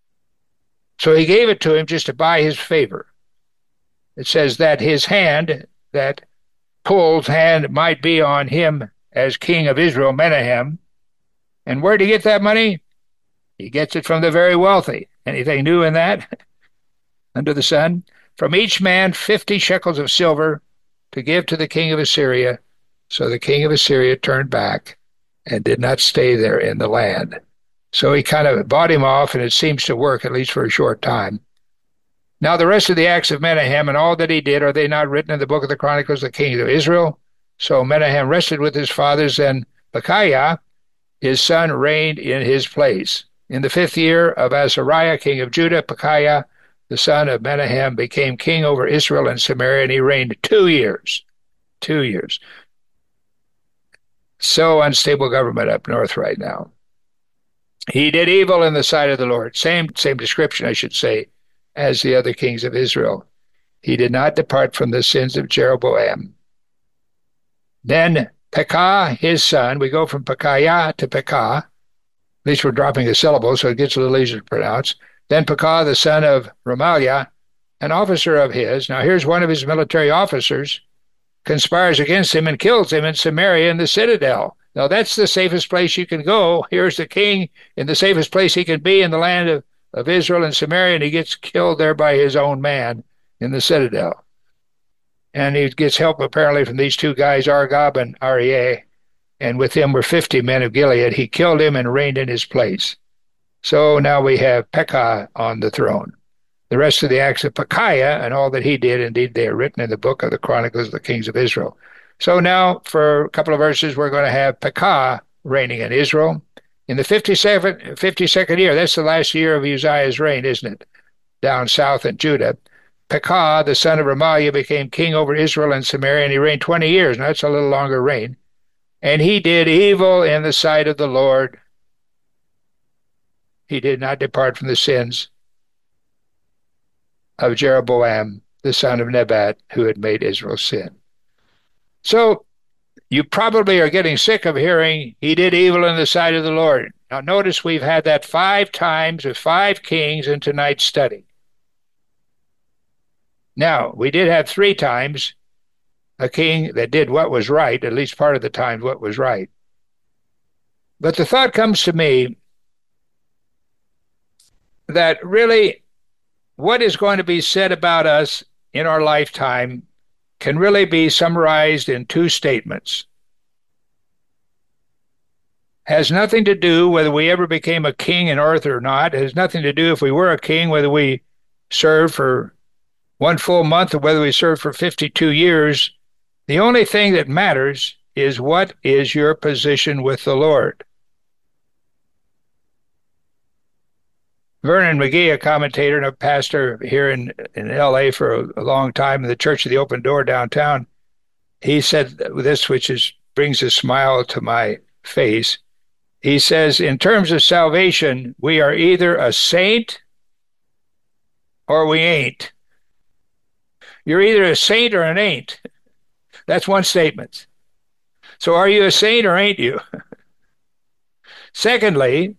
So he gave it to him just to buy his favor. It says that his hand, that Pul's hand, might be on him as king of Israel, Menahem. And where did he get that money? He gets it from the very wealthy. Anything new in that? Under the sun? From each man fifty shekels of silver, to give to the king of Assyria. So the king of Assyria turned back and did not stay there in the land. So he kind of bought him off, and it seems to work, at least for a short time. Now the rest of the acts of Menahem and all that he did, are they not written in the book of the Chronicles of the kings of Israel? So Menahem rested with his fathers, and Pekahiah, his son, reigned in his place. In the fifth year of Azariah, king of Judah, Pekahiah, the son of Menahem, became king over Israel and Samaria, and he reigned two years. Two years. So unstable government up north right now. He did evil in the sight of the Lord. Same, same description, I should say, as the other kings of Israel. He did not depart from the sins of Jeroboam. Then Pekah, his son, we go from Pekahiah to Pekah. At least we're dropping a syllable, so it gets a little easier to pronounce. Then Pekah, the son of Remaliah, an officer of his, now here's one of his military officers, conspires against him and kills him in Samaria in the citadel. Now that's the safest place you can go. Here's the king in the safest place he can be in the land of, of Israel and Samaria, and he gets killed there by his own man in the citadel. And he gets help apparently from these two guys, Argob and Arieh, and with him were fifty men of Gilead. He killed him and reigned in his place. So now we have Pekah on the throne. The rest of the acts of Pekahiah and all that he did, indeed, they are written in the book of the Chronicles of the Kings of Israel. So now, for a couple of verses, we're going to have Pekah reigning in Israel. In the fifty-second, fifty-second year, that's the last year of Uzziah's reign, isn't it? Down south in Judah. Pekah, the son of Remaliah, became king over Israel and Samaria, and he reigned twenty years. Now, that's a little longer reign. And he did evil in the sight of the Lord. He did not depart from the sins of Jeroboam, the son of Nebat, who had made Israel sin. So you probably are getting sick of hearing he did evil in the sight of the Lord. Now notice we've had that five times with five kings in tonight's study. Now, we did have three times a king that did what was right, at least part of the time what was right. But the thought comes to me that really what is going to be said about us in our lifetime can really be summarized in two statements. Has nothing to do whether we ever became a king in earth or not. It has nothing to do if we were a king, whether we served for one full month or whether we served for fifty-two years. The only thing that matters is what is your position with the Lord. Vernon McGee, a commentator and a pastor here in, in L A for a, a long time in the Church of the Open Door downtown, he said this, which is brings a smile to my face. He says, in terms of salvation, we are either a saint or we ain't. You're either a saint or an ain't. That's one statement. So are you a saint or ain't you? Secondly,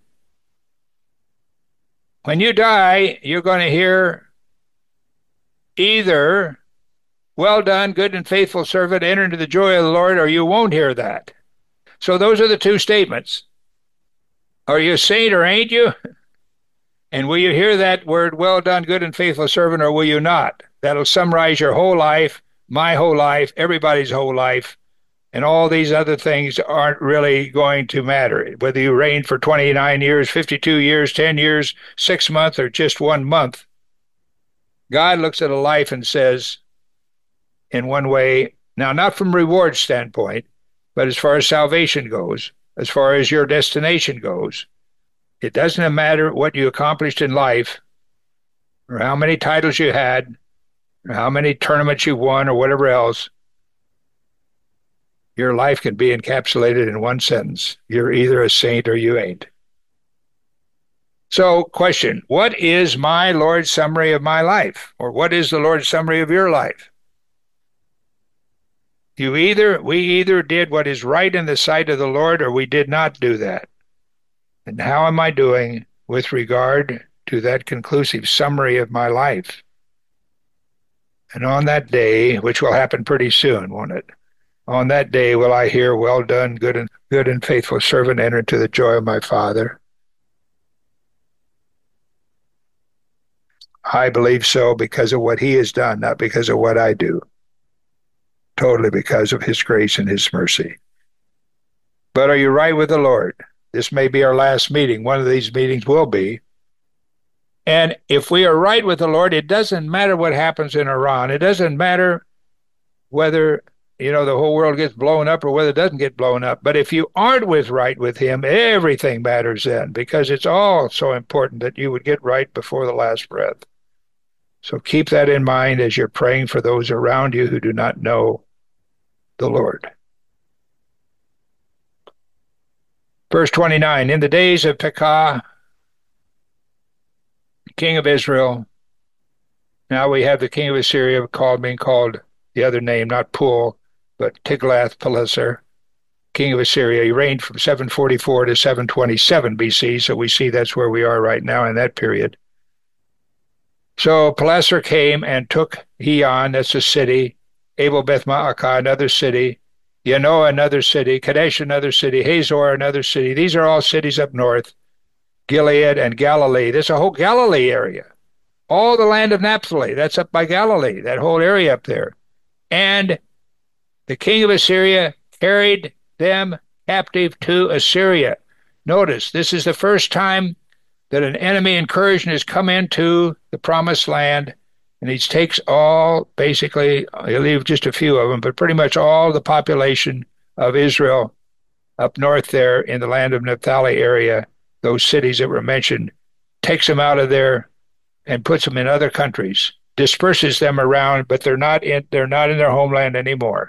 when you die, you're going to hear either, well done, good and faithful servant, enter into the joy of the Lord, or you won't hear that. So those are the two statements. Are you a saint or ain't you? And will you hear that word, well done, good and faithful servant, or will you not? That'll summarize your whole life, my whole life, everybody's whole life, and all these other things aren't really going to matter. Whether you reigned for twenty-nine years, fifty-two years, ten years, six months, or just one month, God looks at a life and says, in one way, now not from reward standpoint, but as far as salvation goes, as far as your destination goes, it doesn't matter what you accomplished in life, or how many titles you had, or how many tournaments you won, or whatever else. Your life can be encapsulated in one sentence. You're either a saint or you ain't. So, question, what is my Lord's summary of my life? Or what is the Lord's summary of your life? You either, we either did what is right in the sight of the Lord, or we did not do that. And how am I doing with regard to that conclusive summary of my life? And on that day, which will happen pretty soon, won't it? On that day will I hear, well done, good and good and faithful servant, enter into the joy of my Father. I believe so because of what he has done, not because of what I do. Totally because of his grace and his mercy. But are you right with the Lord? This may be our last meeting. One of these meetings will be. And if we are right with the Lord, it doesn't matter what happens in Iran. It doesn't matter whether, you know, the whole world gets blown up or whether it doesn't get blown up. But if you aren't with right with him, everything matters then, because it's all so important that you would get right before the last breath. So keep that in mind as you're praying for those around you who do not know the Lord. Verse twenty-nine, in the days of Pekah, king of Israel, now we have the king of Assyria called, being called the other name, not Pul, but Tiglath-Pileser, king of Assyria. He reigned from seven forty-four to seven twenty-seven B C, so we see that's where we are right now in that period. So Pelasser came and took Heon, that's a city, Abel Beth Maacah, another city, Yanoah, another city, Kadesh, another city, Hazor, another city. These are all cities up north, Gilead and Galilee. There's a whole Galilee area. All the land of Naphtali, that's up by Galilee, that whole area up there. And the king of Assyria carried them captive to Assyria. Notice, this is the first time that an enemy incursion has come into the promised land, and he takes all, basically, he'll leave just a few of them, but pretty much all the population of Israel up north there in the land of Naphtali area, those cities that were mentioned, takes them out of there and puts them in other countries, disperses them around, but they're not in they're not in their homeland anymore.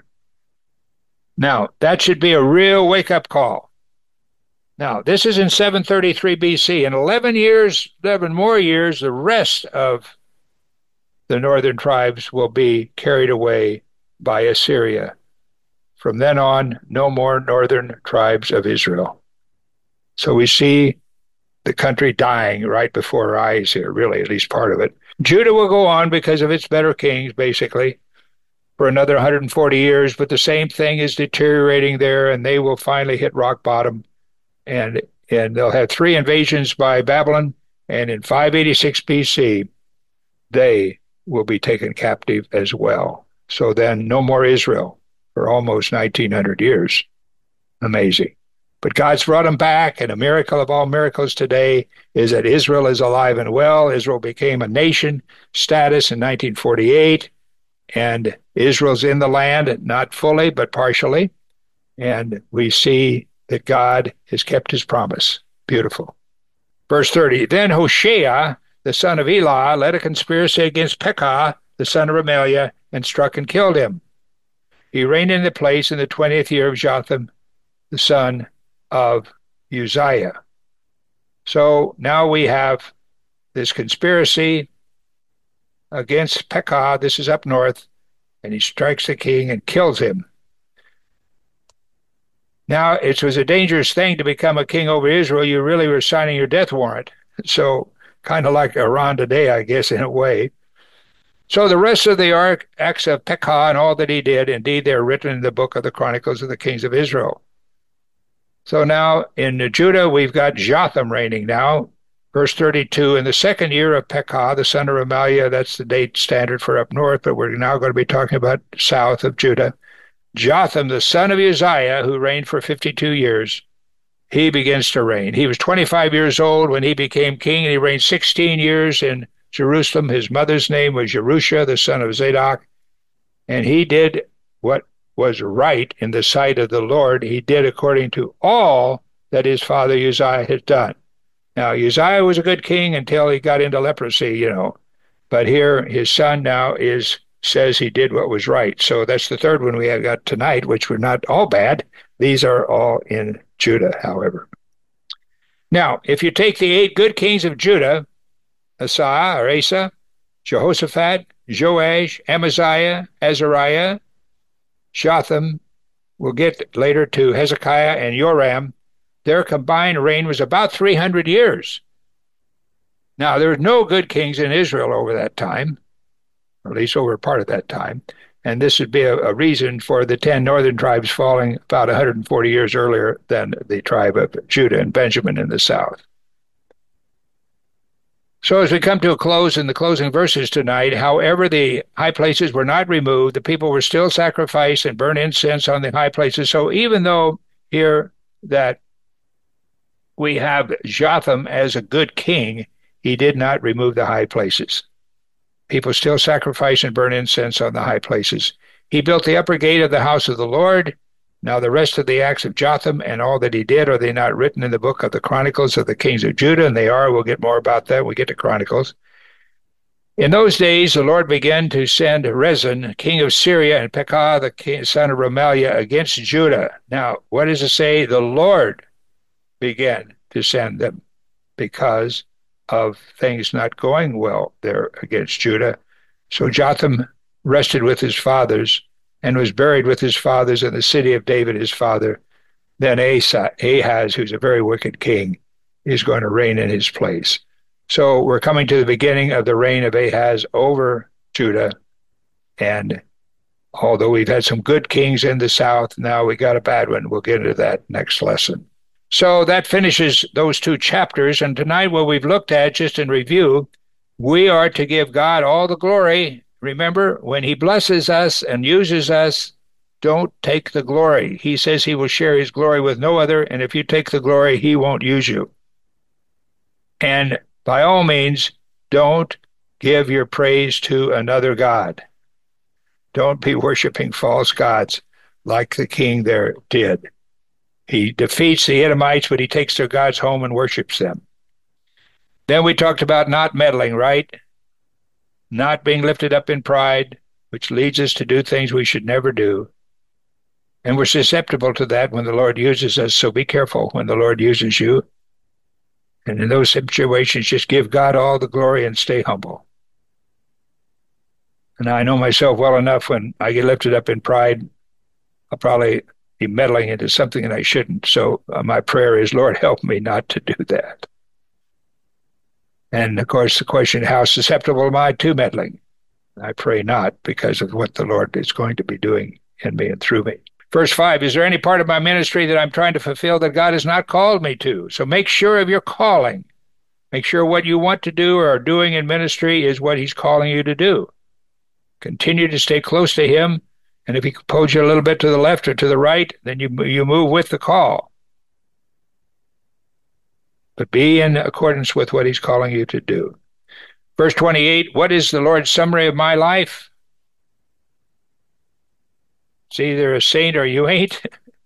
Now, that should be a real wake-up call. Now, this is in seven thirty-three B C. In eleven years, eleven more years, the rest of the northern tribes will be carried away by Assyria. From then on, no more northern tribes of Israel. So we see the country dying right before our eyes here, really, at least part of it. Judah will go on because of its better kings, basically, for another one hundred forty years, but the same thing is deteriorating there, and they will finally hit rock bottom. And, and they'll have three invasions by Babylon, and in five eighty-six B C, they will be taken captive as well. So then no more Israel for almost nineteen hundred years. Amazing. But God's brought them back, and a miracle of all miracles today is that Israel is alive and well. Israel became a nation status in nineteen forty-eight, and Israel's in the land, not fully, but partially. And we see that God has kept his promise. Beautiful. Verse thirty, then Hoshea, the son of Elah, led a conspiracy against Pekah, the son of Remaliah, and struck and killed him. He reigned in the place in the twentieth year of Jotham, the son of Uzziah. So now we have this conspiracy against Pekah. This is up north, and he strikes the king and kills him. Now, it was a dangerous thing to become a king over Israel. You really were signing your death warrant. So kind of like Iran today, I guess, in a way. So the rest of the acts of Pekah and all that he did, indeed, they're written in the book of the Chronicles of the Kings of Israel. So now in Judah, we've got Jotham reigning now. Verse thirty-two, in the second year of Pekah, the son of Remaliah, that's the date standard for up north, but we're now going to be talking about south of Judah. Jotham, the son of Uzziah, who reigned for fifty-two years, he begins to reign. He was twenty-five years old when he became king, and he reigned sixteen years in Jerusalem. His mother's name was Jerusha, the son of Zadok, and he did what was right in the sight of the Lord. He did according to all that his father Uzziah had done. Now, Uzziah was a good king until he got into leprosy, you know, but here his son now is says he did what was right. So that's the third one we have got tonight, which were not all bad. These are all in Judah, however. Now, if you take the eight good kings of Judah, Asa or Asa, Jehoshaphat, Joash, Amaziah, Azariah, Jotham, we'll get later to Hezekiah and Joram, their combined reign was about three hundred years. Now, there were no good kings in Israel over that time, or at least over part of that time. And this would be a, a reason for the ten northern tribes falling about one hundred forty years earlier than the tribe of Judah and Benjamin in the south. So as we come to a close in the closing verses tonight, however, the high places were not removed. The people were still sacrificed and burn incense on the high places. So even though here that we have Jotham as a good king, he did not remove the high places. People still sacrifice and burn incense on the high places. He built the upper gate of the house of the Lord. Now the rest of the acts of Jotham and all that he did, are they not written in the book of the Chronicles of the Kings of Judah? And they are. We'll get more about that when we get to Chronicles. In those days, the Lord began to send Rezin, king of Syria, and Pekah, the king, son of Remaliah, against Judah. Now, what does it say? The Lord began to send them because of things not going well there against Judah. So Jotham rested with his fathers and was buried with his fathers in the city of David, his father. Then Asa, Ahaz, who's a very wicked king, is going to reign in his place. So we're coming to the beginning of the reign of Ahaz over Judah. And although we've had some good kings in the south, now we got a bad one. We'll get into that next lesson. So that finishes those two chapters. And tonight, what we've looked at, just in review, we are to give God all the glory. Remember, when he blesses us and uses us, don't take the glory. He says he will share his glory with no other, and if you take the glory, he won't use you. And by all means, don't give your praise to another god. Don't be worshiping false gods like the king there did. He defeats the Edomites, but he takes their gods home and worships them. Then we talked about not meddling, right? Not being lifted up in pride, which leads us to do things we should never do. And we're susceptible to that when the Lord uses us, so be careful when the Lord uses you. And in those situations, just give God all the glory and stay humble. And I know myself well enough, when I get lifted up in pride, I'll probably be meddling into something that I shouldn't. So uh, my prayer is, Lord, help me not to do that. And of course, the question, how susceptible am I to meddling? I pray not, because of what the Lord is going to be doing in me and through me. Verse five, is there any part of my ministry that I'm trying to fulfill that God has not called me to? So make sure of your calling. Make sure what you want to do or are doing in ministry is what he's calling you to do. Continue to stay close to him, and if he pulls you a little bit to the left or to the right, then you, you move with the call. But be in accordance with what he's calling you to do. Verse twenty-eight, what is the Lord's summary of my life? It's either a saint or you ain't.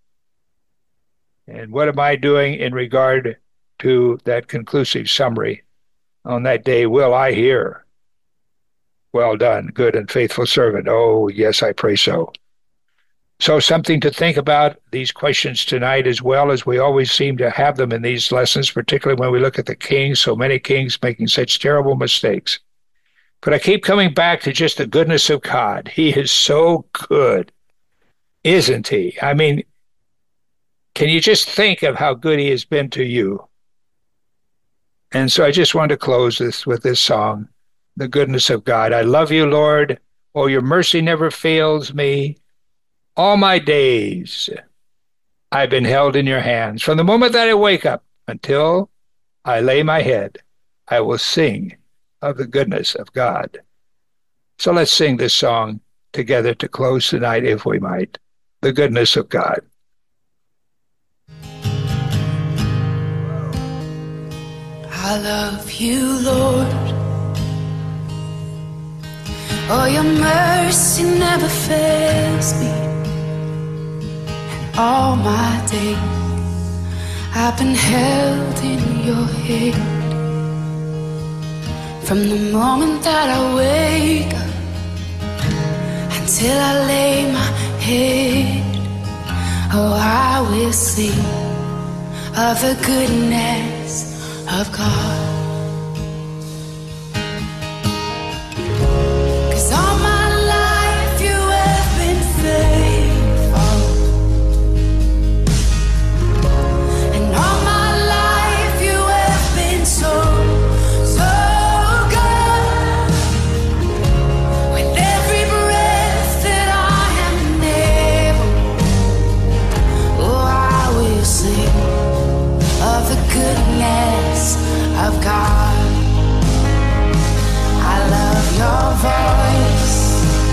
And what am I doing in regard to that conclusive summary? On that day, will I hear, well done, good and faithful servant? Oh, yes, I pray so. So something to think about, these questions tonight, as well as we always seem to have them in these lessons, particularly when we look at the kings, so many kings making such terrible mistakes. But I keep coming back to just the goodness of God. He is so good, isn't he? I mean, can you just think of how good he has been to you? And so I just want to close this with this song, The Goodness of God. I love you, Lord. Oh, your mercy never fails me. All my days I've been held in your hands. From the moment that I wake up until I lay my head, I will sing of the goodness of God. So let's sing this song together to close tonight, if we might. The goodness of God. I love you, Lord. Oh, your mercy never fails me. And all my days I've been held in your hand. From the moment that I wake up until I lay my head, oh, I will sing of the goodness of God. 'Cause all my life you have been faithful, and all my life you have been so, so good. With every breath that I am able, oh, I will sing of the goodness of God. I love your voice.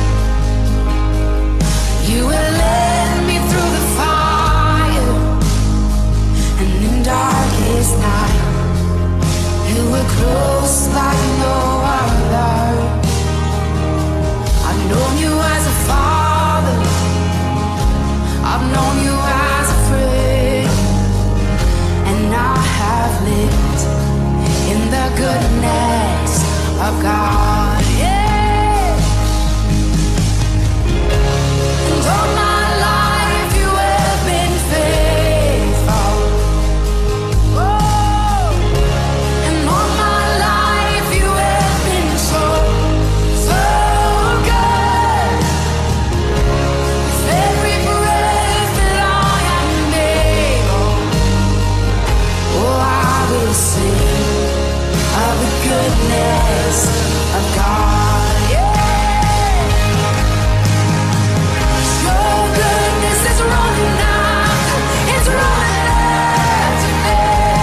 You will lead me through the fire, and in darkest night you were close like no other. I've known you as a father, I've known you as a friend, and I have lived in the goodness of God. Yeah. And all my life you have been faithful. Oh. And all my life you have been so, the goodness of God. Yeah. Your goodness is running out, it's running after me.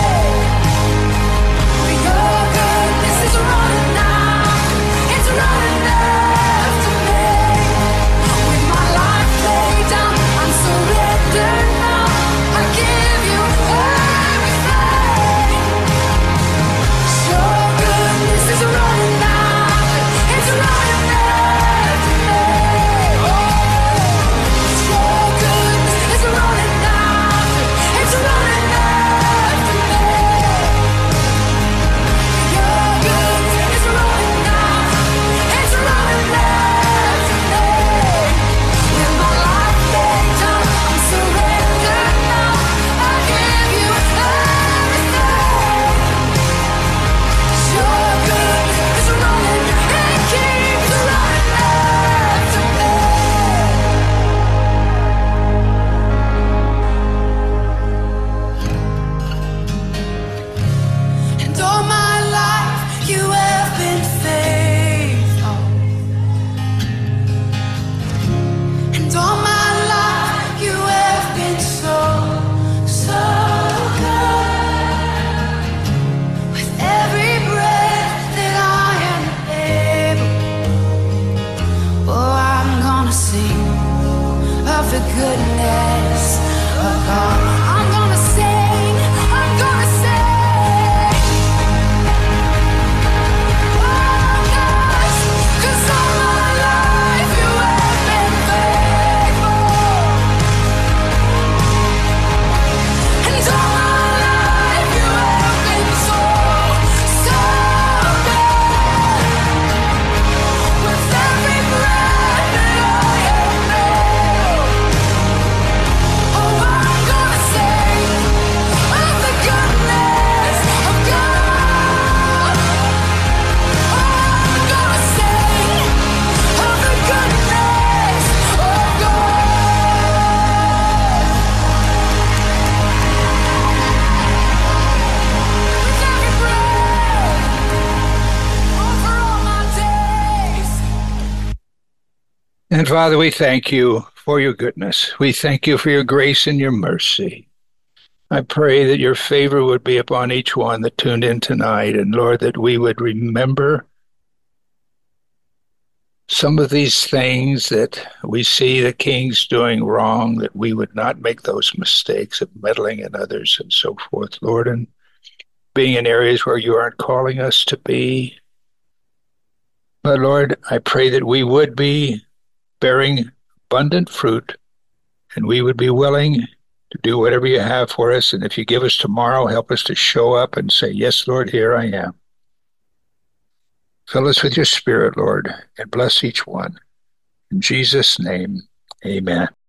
Your goodness is running out, it's running after me. With my life laid down, I'm surrendered now. I give you everything. Your goodness is running out, it's running after me. Your goodness is running out, it's running after me. Your goodness is running out, it's running after me. With my life laid down, I'm surrendered now. I give you everything. Your goodness is running, it keeps running after me. And all my life you have been faithful. And all my life you have been so, so good. With every breath that I am able, oh, I'm gonna sing of the goodness of God. I'm gonna sing, I'm gonna sing. Oh, gosh, 'cause all my life you have been faithful. And all my life you have been so, so good. With every breath that I am able, oh, I'm gonna sing of the goodness of God. Oh, I'm gonna sing of the goodness of God. With every breath, over all my days. And Father, we thank you for your goodness. We thank you for your grace and your mercy. I pray that your favor would be upon each one that tuned in tonight. And Lord, that we would remember some of these things that we see the kings doing wrong, that we would not make those mistakes of meddling in others and so forth, Lord, and being in areas where you aren't calling us to be. But Lord, I pray that we would be bearing abundant fruit and we would be willing to do whatever you have for us. And if you give us tomorrow, help us to show up and say, yes, Lord, here I am. Fill us with your spirit, Lord, and bless each one. In Jesus' name, amen.